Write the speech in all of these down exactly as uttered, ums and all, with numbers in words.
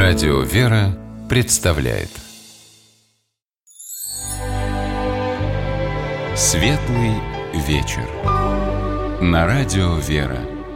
Радио «Вера» представляет Светлый вечер на Радио «Вера».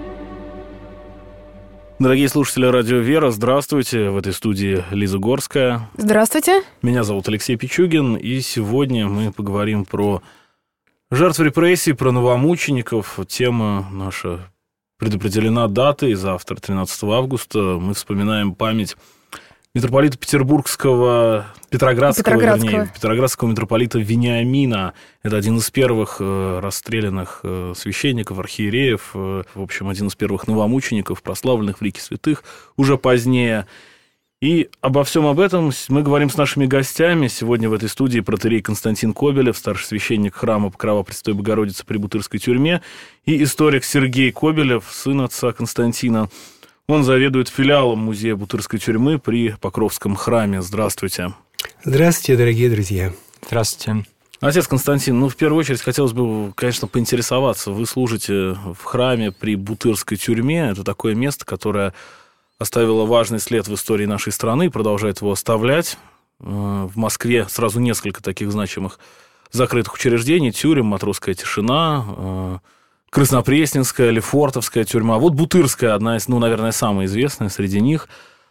Дорогие слушатели Радио «Вера», здравствуйте. В этой студии Лиза Горская. Здравствуйте. Меня зовут Алексей Пичугин, и сегодня мы поговорим про жертв репрессий, про новомучеников. Тема наша предопределена датой, завтра, тринадцатого августа. Мы вспоминаем память митрополита Петербургского, Петроградского, Петроградского. вернее, Петроградского митрополита Вениамина. Это один из первых э, расстрелянных э, священников, архиереев, э, в общем, один из первых новомучеников, прославленных в лике святых, уже позднее. И обо всем об этом мы говорим с нашими гостями. Сегодня в этой студии протоиерей Константин Кобелев, старший священник храма Покрова Пресвятой Богородицы при Бутырской тюрьме, и историк Сергей Кобелев, сын отца Константина. Он заведует филиалом музея Бутырской тюрьмы при Покровском храме. Здравствуйте. Здравствуйте, дорогие друзья. Здравствуйте. Отец Константин, ну, в первую очередь, хотелось бы, конечно, поинтересоваться. Вы служите в храме при Бутырской тюрьме. Это такое место, которое оставило важный след в истории нашей страны, продолжает его оставлять. В Москве сразу несколько таких значимых закрытых учреждений: тюрем, Матросская тишина, Краснопресненская, Лефортовская тюрьма. Вот Бутырская, одна из, ну, наверное, самая известная среди них.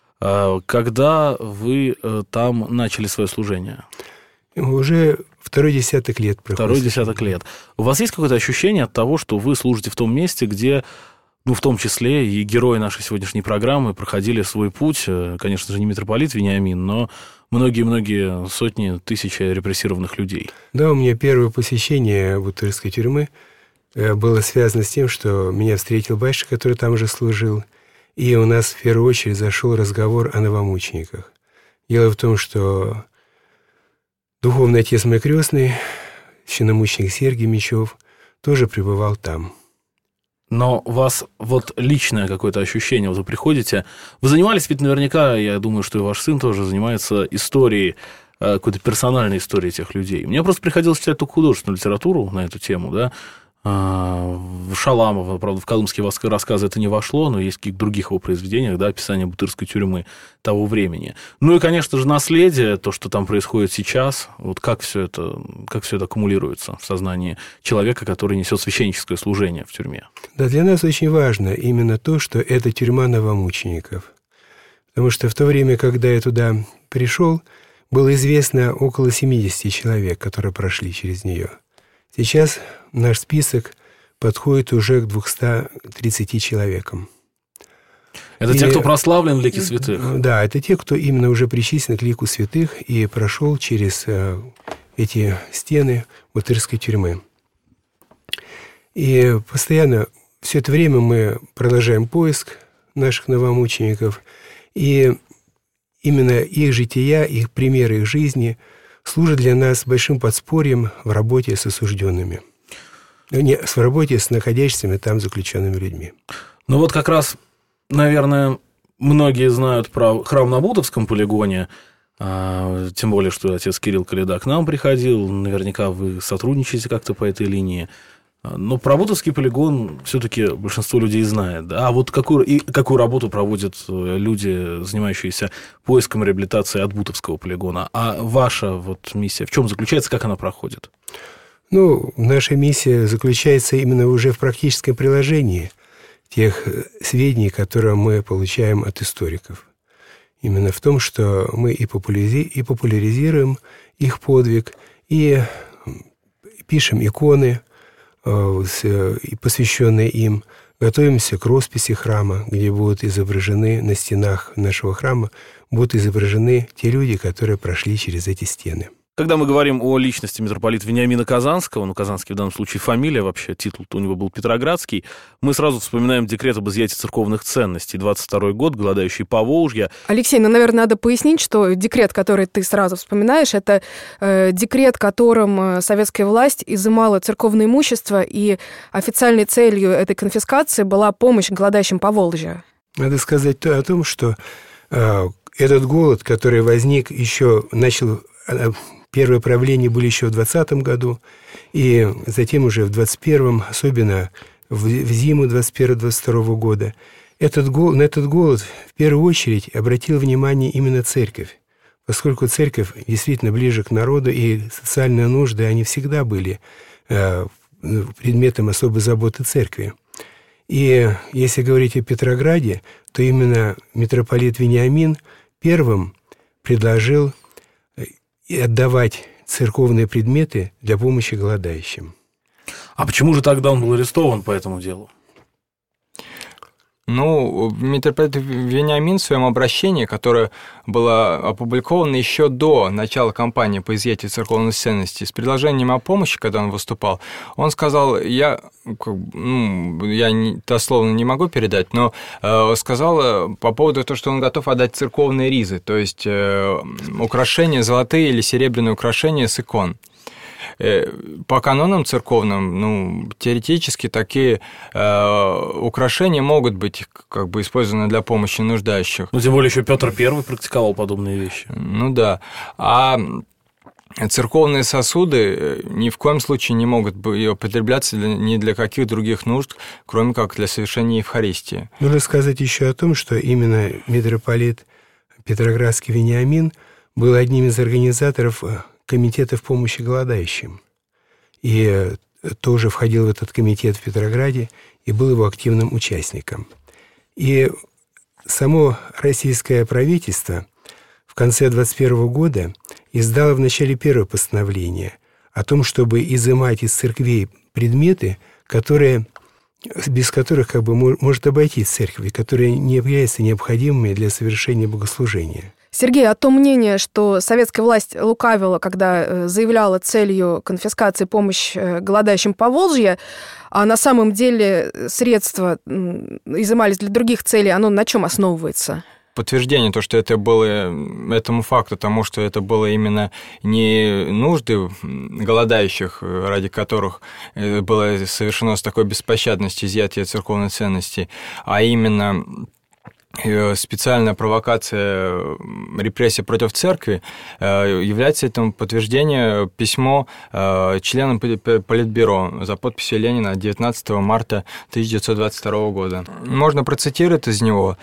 Когда вы там начали свое служение? Уже второй десяток лет проходит. Второй десяток лет. У вас есть какое-то ощущение от того, что вы служите в том месте, где, ну, в том числе и герои нашей сегодняшней программы проходили свой путь? Конечно же, не митрополит Вениамин, но многие-многие сотни, тысячи репрессированных людей. Да, у меня первое посещение Бутырской тюрьмы было связано с тем, что меня встретил батюшка, который там же служил, и у нас в первую очередь зашел разговор о новомучениках. Дело в том, что духовный отец мой крестный, священномученик Сергий Мечев, тоже пребывал там. Но у вас вот личное какое-то ощущение, вот вы приходите, вы занимались ведь наверняка, я думаю, что и ваш сын тоже занимается историей, какой-то персональной историей этих людей. Мне просто приходилось читать только художественную литературу на эту тему, да. Шаламова, правда, в калмыцкие рассказы это не вошло, но есть в каких-то других его произведениях, да, описание Бутырской тюрьмы того времени. Ну и, конечно же, наследие, то, что там происходит сейчас, вот как все это, как все это аккумулируется в сознании человека, который несет священническое служение в тюрьме. Да, для нас очень важно именно то, что это тюрьма новомучеников. Потому что в то время, когда я туда пришел, было известно около семидесяти человек, которые прошли через нее. Сейчас наш список подходит уже к двумстам тридцати человекам. Это и, те, кто прославлен в лике святых? Да, это те, кто именно уже причислен к лику святых и прошел через э, эти стены Бутырской тюрьмы. И постоянно все это время мы продолжаем поиск наших новомучеников, и именно их жития, их примеры их жизни служат для нас большим подспорьем в работе с осужденными, не, в работе с находящимися там заключенными людьми. Ну вот как раз, наверное, многие знают про храм на Бутовском полигоне, а, тем более, что отец Кирилл Коляда к нам приходил, наверняка вы сотрудничаете как-то по этой линии. Но про Бутовский полигон все-таки большинство людей знает. А вот какую, и какую работу проводят люди, занимающиеся поиском реабилитации от Бутовского полигона? А ваша вот миссия в чем заключается, как она проходит? Ну, наша миссия заключается именно уже в практическом приложении тех сведений, которые мы получаем от историков. Именно в том, что мы и популяризируем их подвиг, и пишем иконы, посвященные им, готовимся к росписи храма, где будут изображены на стенах нашего храма, будут изображены те люди, которые прошли через эти стены. Когда мы говорим о личности митрополита Вениамина Казанского, ну, Казанский в данном случае фамилия вообще, титул у него был Петроградский, мы сразу вспоминаем декрет об изъятии церковных ценностей, двадцать второй год, голодающий Поволжье. Алексей, ну, наверное, надо пояснить, что декрет, который ты сразу вспоминаешь, это э, декрет, которым советская власть изымала церковное имущество, и официальной целью этой конфискации была помощь голодающим Поволжья. Надо сказать о том, что э, этот голод, который возник еще, начал... Э, Первые правления были еще в двадцатом году, и затем уже в двадцать первом, особенно в, в зиму двадцать первого - двадцать второго года, этот, на этот голод в первую очередь обратила внимание именно церковь, поскольку церковь действительно ближе к народу, и социальные нужды, они всегда были э, предметом особой заботы церкви. И если говорить о Петрограде, то именно митрополит Вениамин первым предложил отдавать церковные предметы для помощи голодающим. А почему же тогда он был арестован по этому делу? Ну, митрополит Вениамин в своем обращении, которое было опубликовано еще до начала кампании по изъятию церковных ценностей, с предложением о помощи, когда он выступал, он сказал, я, ну, я не, дословно не могу передать, но э, сказал по поводу того, что он готов отдать церковные ризы, то есть э, украшения, золотые или серебряные украшения с икон. По канонам церковным, ну, теоретически такие э, украшения могут быть как бы использованы для помощи нуждающих. Ну, тем более еще Петр Первый практиковал подобные вещи. Ну да. А церковные сосуды ни в коем случае не могут употребляться для, ни для каких других нужд, кроме как для совершения Евхаристии. Нужно сказать еще о том, что именно митрополит Петроградский Вениамин был одним из организаторов комитетов помощи голодающим. И тоже входил в этот комитет в Петрограде и был его активным участником. И само российское правительство в конце двадцать первого года издало в начале первое постановление о том, чтобы изымать из церквей предметы, которые, без которых как бы может обойтись церковь, которые не являются необходимыми для совершения богослужения. Сергей, а то мнение, что советская власть лукавила, когда заявляла целью конфискации помощь голодающим Поволжья, а на самом деле средства изымались для других целей, оно на чем основывается? Подтверждение, то, что это было этому факту, тому, что это было именно не нужды голодающих, ради которых было совершено с такой беспощадностью изъятие церковной ценности, а именно специальная провокация, репрессия против церкви, является этому подтверждение письмо членам Политбюро за подписью Ленина девятнадцатого марта тысяча девятьсот двадцать второго года. Можно процитировать из него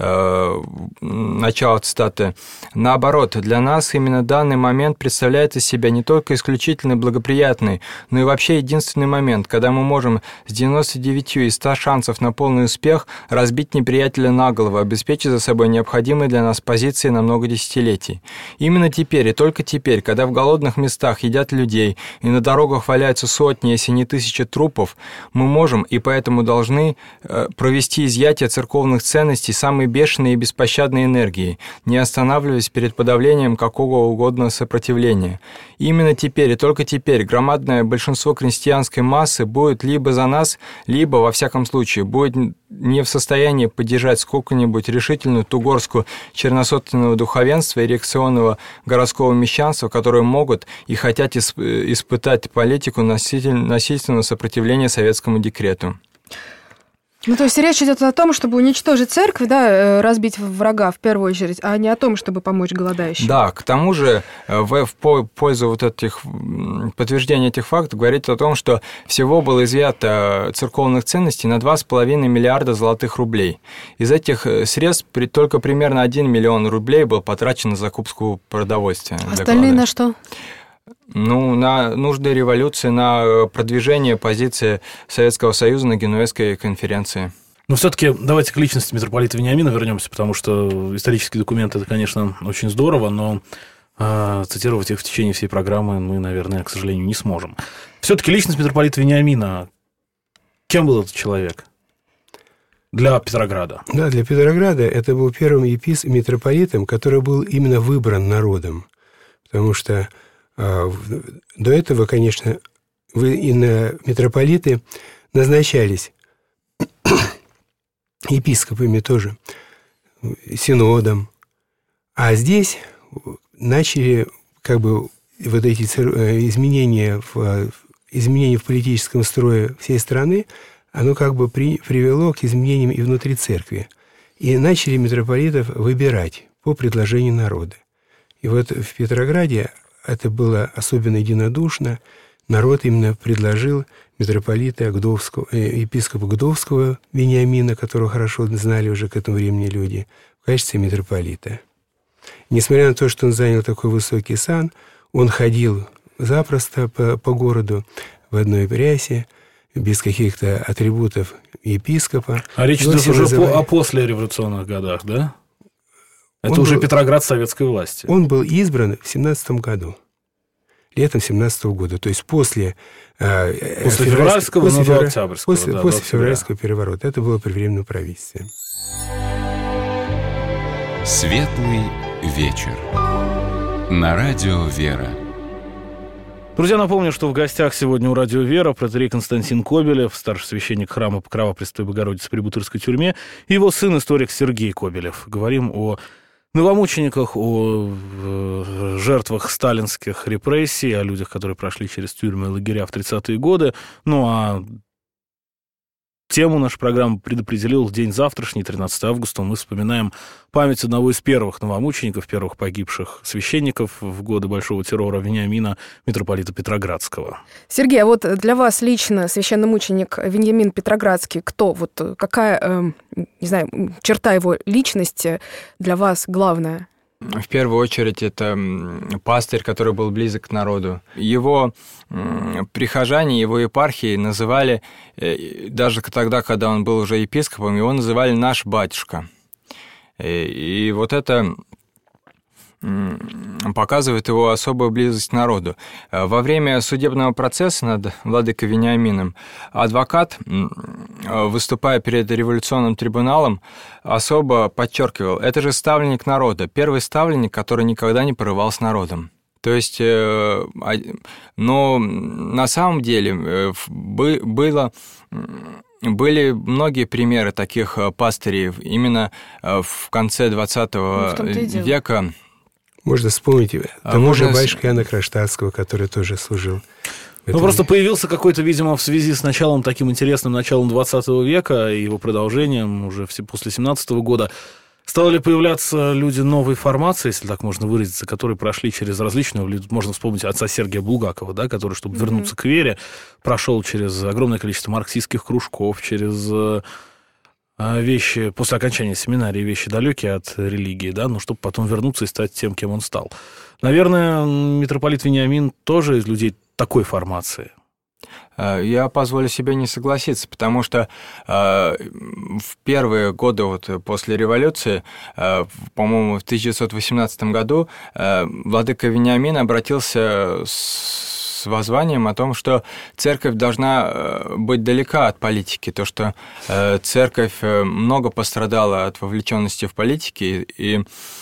начало цитаты. «Наоборот, для нас именно данный момент представляет из себя не только исключительно благоприятный, но и вообще единственный момент, когда мы можем с девяноста девятью из ста шансов на полный успех разбить неприятеля на голову, обеспечить за собой необходимые для нас позиции на много десятилетий. Именно теперь и только теперь, когда в голодных местах едят людей и на дорогах валяются сотни, если не тысячи трупов, мы можем и поэтому должны провести изъятие церковных ценностей самой бешеной и беспощадной энергией, не останавливаясь перед подавлением какого угодно сопротивления. Именно теперь и только теперь громадное большинство крестьянской массы будет либо за нас, либо, во всяком случае, будет не в состоянии поддержать сколько-нибудь решительную тугорскую черносотенного духовенства и реакционного городского мещанства, которые могут и хотят исп- испытать политику насиль- насильственного сопротивления советскому декрету». Ну, то есть речь идет о том, чтобы уничтожить церковь, да, разбить врага в первую очередь, а не о том, чтобы помочь голодающим. Да, к тому же в пользу вот этих подтверждения этих фактов говорит о том, что всего было изъято церковных ценностей на два с половиной миллиарда золотых рублей. Из этих средств только примерно один миллион рублей был потрачен на закупку продовольствия. Остальные на что? Ну, на нужды революции, на продвижение позиции Советского Союза на Генуэзской конференции. Но все-таки давайте к личности митрополита Вениамина вернемся, потому что исторические документы – это, конечно, очень здорово, но э, цитировать их в течение всей программы мы, наверное, к сожалению, не сможем. Все-таки личность митрополита Вениамина, кем был этот человек для Петрограда? Да, для Петрограда это был первым епис... митрополитом, который был именно выбран народом, потому что до этого, конечно, митрополиты назначались епископами тоже, синодом. А здесь начали как бы вот эти изменения в, изменения в политическом строе всей страны, оно как бы при, привело к изменениям и внутри церкви. И начали митрополитов выбирать по предложению народа. И вот в Петрограде это было особенно единодушно. народ именно предложил митрополита Гдовского, э, епископа Гдовского Вениамина, которого хорошо знали уже к этому времени люди, в качестве митрополита. Несмотря на то, что он занял такой высокий сан, он ходил запросто по, по городу в одной рясе, без каких-то атрибутов епископа. А речь идет уже называли... по, о послереволюционных годах, да? Это он уже был... Петроград советской власти. Он был избран в семнадцатом году. Летом семнадцатого года. То есть после... Э, после февральского, после, февраль... до октябрьского. После, да, после февральского переворота. Это было при временном правительстве. Светлый вечер. На радио «Вера». Друзья, напомню, что в гостях сегодня у радио «Вера» протоиерей Константин Кобелев, старший священник храма Покрова Пресвятой Богородицы при Бутырской тюрьме, и его сын, историк Сергей Кобелев. Говорим о новомучениках, о жертвах сталинских репрессий, о людях, которые прошли через тюрьмы и лагеря в тридцатые годы. Ну, а тему нашей программы предопределил день завтрашний, тринадцатого августа. Мы вспоминаем память одного из первых новомучеников, первых погибших священников в годы Большого террора Вениамина, митрополита Петроградского. Сергей, а вот для вас лично священномученик Вениамин Петроградский кто? Вот какая, э, не знаю, черта его личности для вас главная? В первую очередь, это пастырь, который был близок к народу. Его прихожане, его епархии называли, даже тогда, когда он был уже епископом, его называли «наш батюшка». И вот это показывает его особую близость к народу. Во время судебного процесса над владыкой Вениамином адвокат, выступая перед революционным трибуналом, особо подчеркивал, это же ставленник народа, первый ставленник, который никогда не порывал с народом. То есть, но на самом деле было... Были многие примеры таких пастырей именно в конце двадцатого ну, века. Можно вспомнить тому же батюшку Иоанна Кронштадтского, который тоже служил. Ну, просто появился какой-то, видимо, в связи с началом, таким интересным началом двадцатого века и его продолжением уже после семнадцатого года, стали появляться люди новой формации, если так можно выразиться, которые прошли через различные... Можно вспомнить отца Сергия Булгакова, да, который, чтобы mm-hmm. вернуться к вере, прошел через огромное количество марксистских кружков, через вещи, после окончания семинарии, вещи далекие от религии, да, но чтобы потом вернуться и стать тем, кем он стал. Наверное, митрополит Вениамин тоже из людей такой формации. Я позволю себе не согласиться, потому что э, в первые годы вот, после революции, э, по-моему, в тысяча девятьсот восемнадцатом году, э, владыка Вениамин обратился с воззванием о том, что церковь должна быть далека от политики, то, что э, церковь много пострадала от вовлеченности в политике, и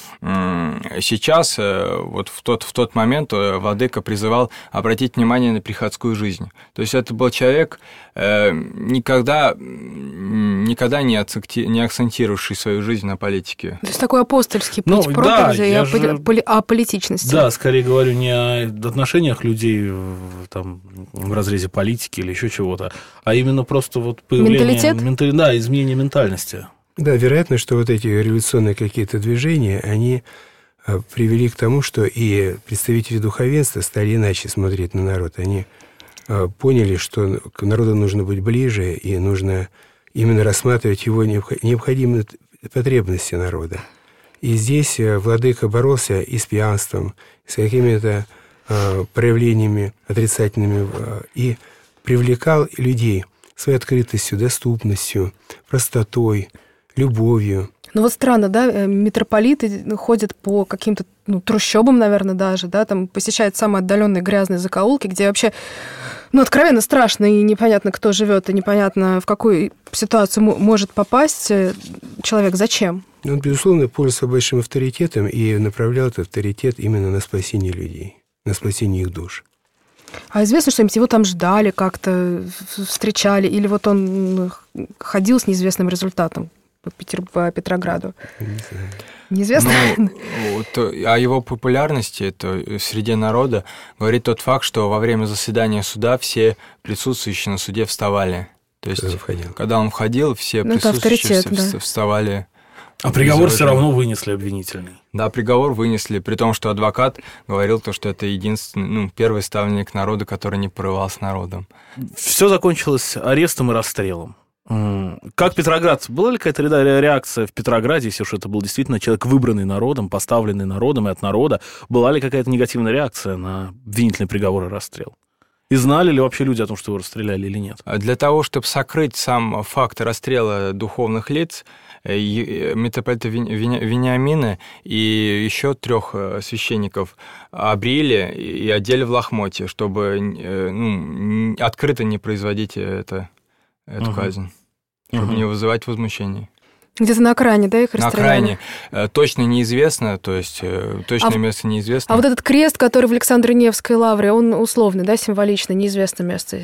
сейчас, вот в тот, в тот момент владыка призывал обратить внимание на приходскую жизнь. То есть это был человек, никогда, никогда не, акценти, не акцентировавший свою жизнь на политике. То есть такой апостольский путь ну, проповеди да, и о, же, о политичности. Да, скорее говорю не о отношениях людей в, там, в разрезе политики или еще чего-то, а именно просто вот появление... Менталитет? Ментали, да, изменение ментальности. Да, вероятно, что вот эти революционные какие-то движения, они привели к тому, что и представители духовенства стали иначе смотреть на народ. Они поняли, что к народу нужно быть ближе, и нужно именно рассматривать его необходимые потребности народа. И здесь владыка боролся и с пьянством, и с какими-то проявлениями отрицательными, и привлекал людей своей открытостью, доступностью, простотой, любовью. Ну вот странно, да, митрополиты ходят по каким-то ну, трущобам, наверное, даже, да, там посещают самые отдаленные грязные закоулки, где вообще, ну, откровенно страшно, и непонятно, кто живет, и непонятно, в какую ситуацию может попасть человек, зачем. Он, безусловно, пользовался большим авторитетом и направлял этот авторитет именно на спасение людей, на спасение их душ. А известно что-нибудь, его там ждали, как-то встречали, или вот он ходил с неизвестным результатом по, Петер... по Петрограду? Не знаю. Неизвестно? Ну, то, о его популярности это, среди народа говорит тот факт, что во время заседания суда все присутствующие на суде вставали. То есть, когда, когда он входил, все ну, присутствующие да. вставали А приговор все равно вынесли обвинительный. Да, приговор вынесли, при том, что адвокат говорил, то, что это единственный, ну, первый ставленник народа, который не порывал с народом. Все закончилось арестом и расстрелом. Как Петроград? Была ли какая-то реакция в Петрограде, если уж это был действительно человек, выбранный народом, поставленный народом и от народа? Была ли какая-то негативная реакция на обвинительный приговор и расстрел? И знали ли вообще люди о том, что его расстреляли или нет? Для того, чтобы сокрыть сам факт расстрела духовных лиц, митрополита Вениамина и еще трех священников обрили и одели в лохмотья, чтобы, ну, открыто не производить это, эту угу. казнь, чтобы угу. не вызывать возмущений. Где-то на окраине, да, их на расстреляли? На окраине. Точно неизвестно, то есть точное а место неизвестно. А вот этот крест, который в Александро-Невской лавре, он условный, да, символичный, неизвестно место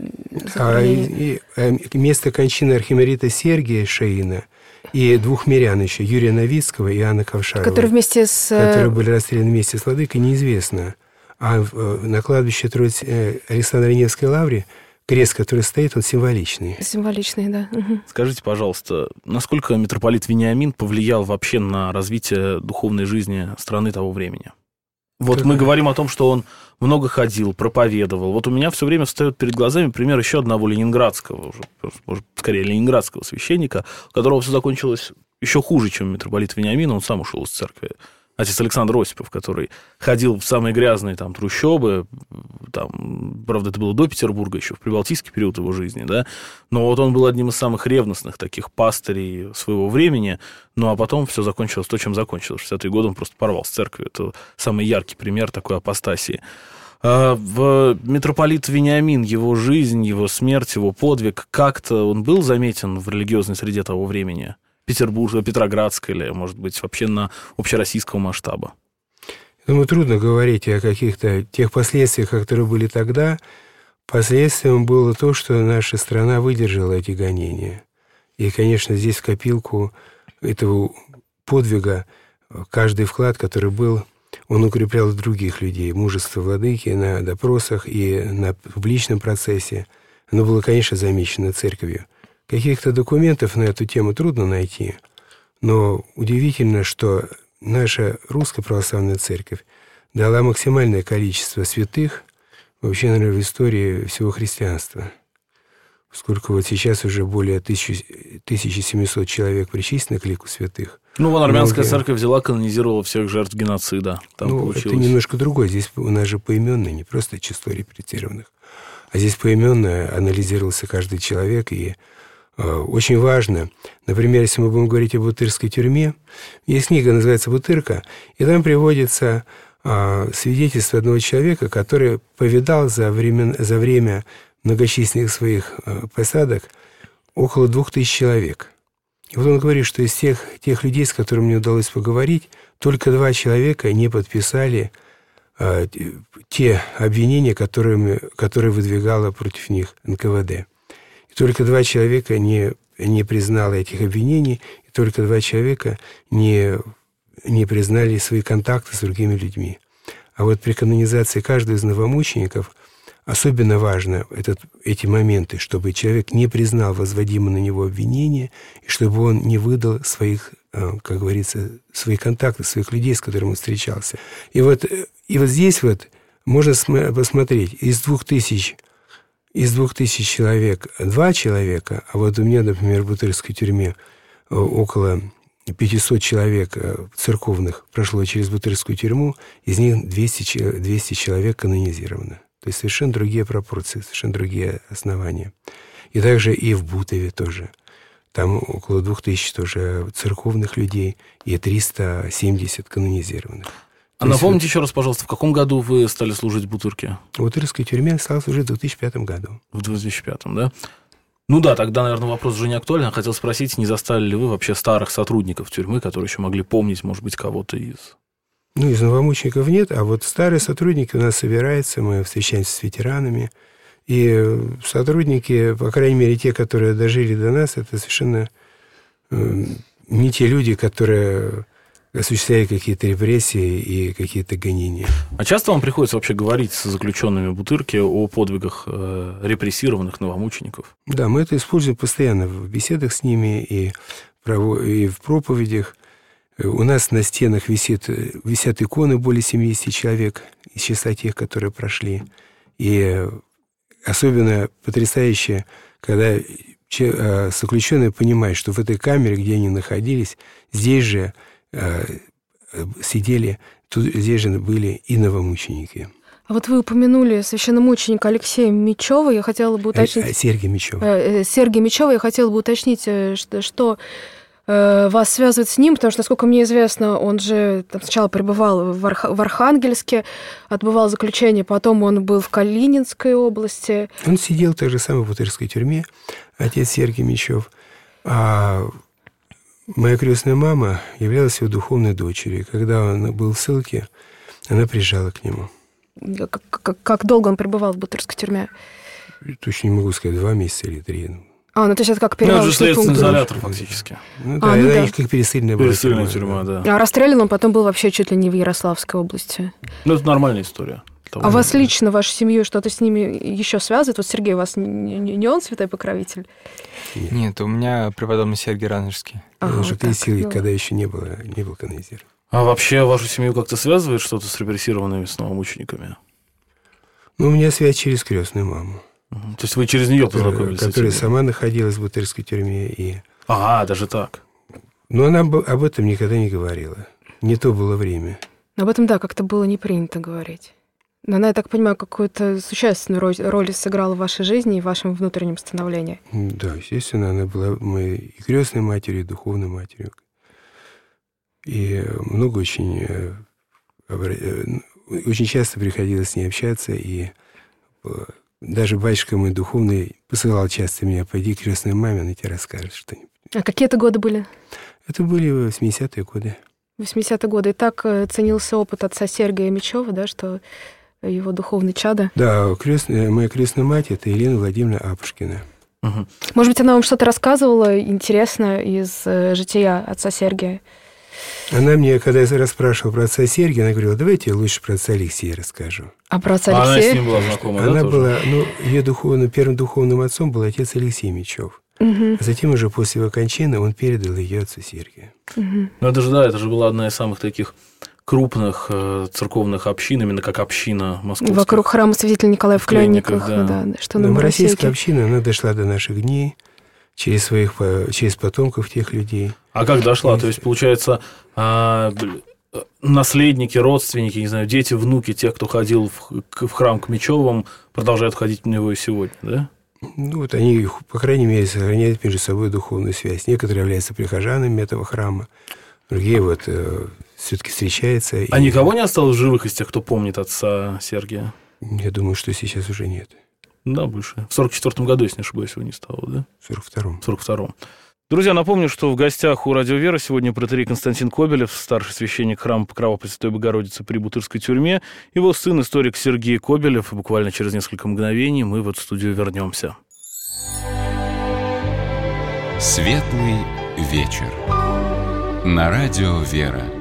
а, и, и, место кончины архимандрита Сергия Шаина и двух мирян еще, Юрия Новицкого и Анны Ковшаровой, которые вместе с... которые были расстреляны вместе с владыкой, неизвестно. А на кладбище Александро-Невской лавре крест, который стоит, он символичный. Символичный, да. Угу. Скажите, пожалуйста, насколько митрополит Вениамин повлиял вообще на развитие духовной жизни страны того времени? Вот как мы это? Говорим о том, что он много ходил, проповедовал. Вот у меня все время встает перед глазами пример еще одного ленинградского, уже, может, скорее, ленинградского священника, у которого все закончилось еще хуже, чем митрополит Вениамин. Он сам ушел из церкви. Отец Александр Осипов, который ходил в самые грязные там трущобы, там, правда, это было до Петербурга, еще в прибалтийский период его жизни, да, но вот он был одним из самых ревностных таких пастырей своего времени, ну, а потом все закончилось то, чем закончилось. В шестидесятые годы он просто порвал с церковью. Это самый яркий пример такой апостасии. А в митрополит Вениамин, его жизнь, его смерть, его подвиг, как-то он был заметен в религиозной среде того времени? Петербурга, Петроградска или, может быть, вообще на общероссийского масштаба? Думаю, трудно говорить о каких-то тех последствиях, которые были тогда. Последствием было то, что наша страна выдержала эти гонения. И, конечно, здесь в копилку этого подвига каждый вклад, который был, он укреплял других людей. Мужество владыки на допросах и на публичном процессе. Оно было, конечно, замечено церковью. Каких-то документов на эту тему трудно найти, но удивительно, что наша Русская Православная Церковь дала максимальное количество святых вообще, наверное, в истории всего христианства. Поскольку вот сейчас уже более тысячи семисот человек причислено к лику святых. Ну, вон армянская Многие... церковь взяла, канонизировала всех жертв геноцида. Там ну, получилось. Это немножко другое. Здесь у нас же поименно, не просто число репрессированных, а здесь поименно анализировался каждый человек, и очень важно, например, если мы будем говорить о Бутырской тюрьме, есть книга, называется «Бутырка», и там приводится а, свидетельство одного человека, который повидал за время, за время многочисленных своих а, посадок около двух тысяч человек. И вот он говорит, что из тех, тех людей, с которыми мне удалось поговорить, только два человека не подписали а, те обвинения, которыми, которые выдвигало против них эн ка вэ дэ. И только два человека не, не признало этих обвинений, и только два человека не, не признали свои контакты с другими людьми. А вот при канонизации каждого из новомучеников особенно важно этот, эти моменты, чтобы человек не признал возводимые на него обвинения, и чтобы он не выдал своих, как говорится, своих контактов, своих людей, с которыми он встречался. И вот, и вот здесь вот можно посмотреть, из двух тысяч Из двух тысяч человек два человека, а вот у меня, например, в Бутырской тюрьме около пятисот человек церковных прошло через Бутырскую тюрьму, из них двести, двести человек канонизировано. То есть совершенно другие пропорции, совершенно другие основания. И также и в Бутове тоже. Там около двух тысяч тоже церковных людей и триста семьдесят канонизированных. А напомните еще раз, пожалуйста, в каком году вы стали служить в Бутырке? В Бутырской тюрьме стал служить в две тысячи пятом году. В две тысячи пятом, да? Ну да, тогда, наверное, вопрос уже не актуален. Я хотел спросить, не застали ли вы вообще старых сотрудников тюрьмы, которые еще могли помнить, может быть, кого-то из... Ну, из новомучеников нет, а вот старые сотрудники у нас собираются, мы встречаемся с ветеранами. И сотрудники, по крайней мере, те, которые дожили до нас, это совершенно э, не те люди, которые... осуществляя какие-то репрессии и какие-то гонения. А часто вам приходится вообще говорить с заключенными Бутырки о подвигах э, репрессированных новомучеников? Да, мы это используем постоянно в беседах с ними, и и в проповедях. У нас на стенах висит, висят иконы более семидесяти человек из числа тех, которые прошли. И особенно потрясающе, когда заключенные понимают, что в этой камере, где они находились, здесь же сидели, тут, здесь же были и новомученики. А вот вы упомянули священномученика Алексея Мечева. Я хотела бы уточнить... А, Сергия Мечева. Сергия Мечева. Я хотела бы уточнить, что, что вас связывает с ним, потому что, насколько мне известно, он же там сначала пребывал в, Арх... в Архангельске, отбывал заключение, потом он был в Калининской области. Он сидел так же самое в Бутырской тюрьме, отец Сергий Мечев. А моя крестная мама являлась его духовной дочерью. Когда он был в ссылке, она приезжала к нему. Как, как, как долго он пребывал в Бутырской тюрьме? Точно не могу сказать, два месяца или три. А, ну то есть это как перевал. Ну, это же следственный изолятор фактически. Ну да, а, ну, она да. их как пересыльная была. Пересыльная тюрьма, да. А расстрелян он потом был вообще чуть ли не в Ярославской области. Ну, это нормальная история. А вас лично, вашу семью, что-то с ними еще связывает? Вот Сергей у вас не, не, не он святой покровитель? Нет, Нет у меня преподобный Сергий Ранежский. Ага, он же вот крестил, ну... когда еще не было, не был канонизирован. А вообще вашу семью как-то связывает что-то с репрессированными с новомучениками? Ну, у меня связь через крестную маму. Угу. То есть вы через нее познакомились? Которая сама находилась в Бутырской тюрьме. И... Ага, даже так. Но она об этом никогда не говорила. Не то было время. Об этом, да, как-то было не принято говорить. Но она, я так понимаю, какую-то существенную роль, роль сыграла в вашей жизни и в вашем внутреннем становлении. Да, естественно, она была моей и крестной матерью, и духовной матерью. И много очень... Очень часто приходилось с ней общаться, и даже батюшка мой духовный посылал часто меня: пойди к крестной маме, она тебе расскажет что-нибудь. А какие это годы были? Это были восьмидесятые годы. восьмидесятые годы. И так ценился опыт отца Сергия Мечева, да, что его духовный чадо. Да, крестная, моя крестная мать — это Елена Владимировна Апушкина. Угу. Может быть, она вам что-то рассказывала интересное из жития отца Сергия? Она мне, когда я расспрашивал про отца Сергия, она говорила: давайте я лучше про отца Алексея расскажу. А про отца а Алексея? Она с ним была знакома, Она да, была, ну, ее духовным, первым духовным отцом был отец Алексей Мечев. Угу. А затем уже после его кончины он передал ее отцу Сергию. Угу. Ну, это же, да, это же была одна из самых таких крупных э, церковных общин, именно как община московская. Вокруг храма святителя Николая в Клянниках, да. Да, что на Но российская Моросейке. община, она дошла до наших дней через своих, через потомков тех людей. А как дошла? То есть, получается, а, наследники, родственники, не знаю, дети, внуки тех, кто ходил в, в храм к Мечевым, продолжают ходить в него и сегодня, да? Ну, вот они, по крайней мере, сохраняют между собой духовную связь. Некоторые являются прихожанами этого храма, другие вот э, все-таки встречаются. А и... никого не осталось в живых из тех, кто помнит отца Сергия? Я думаю, что сейчас уже нет. Да, больше. В сорок четвёртом году, если не ошибаюсь, его не стало, да? В сорок втором. В сорок втором. Друзья, напомню, что в гостях у «Радио Вера» сегодня протоиерей Константин Кобелев, старший священник храма Покрова Пресвятой Богородицы при Бутырской тюрьме, его сын, историк Сергей Кобелев. И буквально через несколько мгновений мы в эту студию вернемся. Светлый вечер. На «Радио Вера».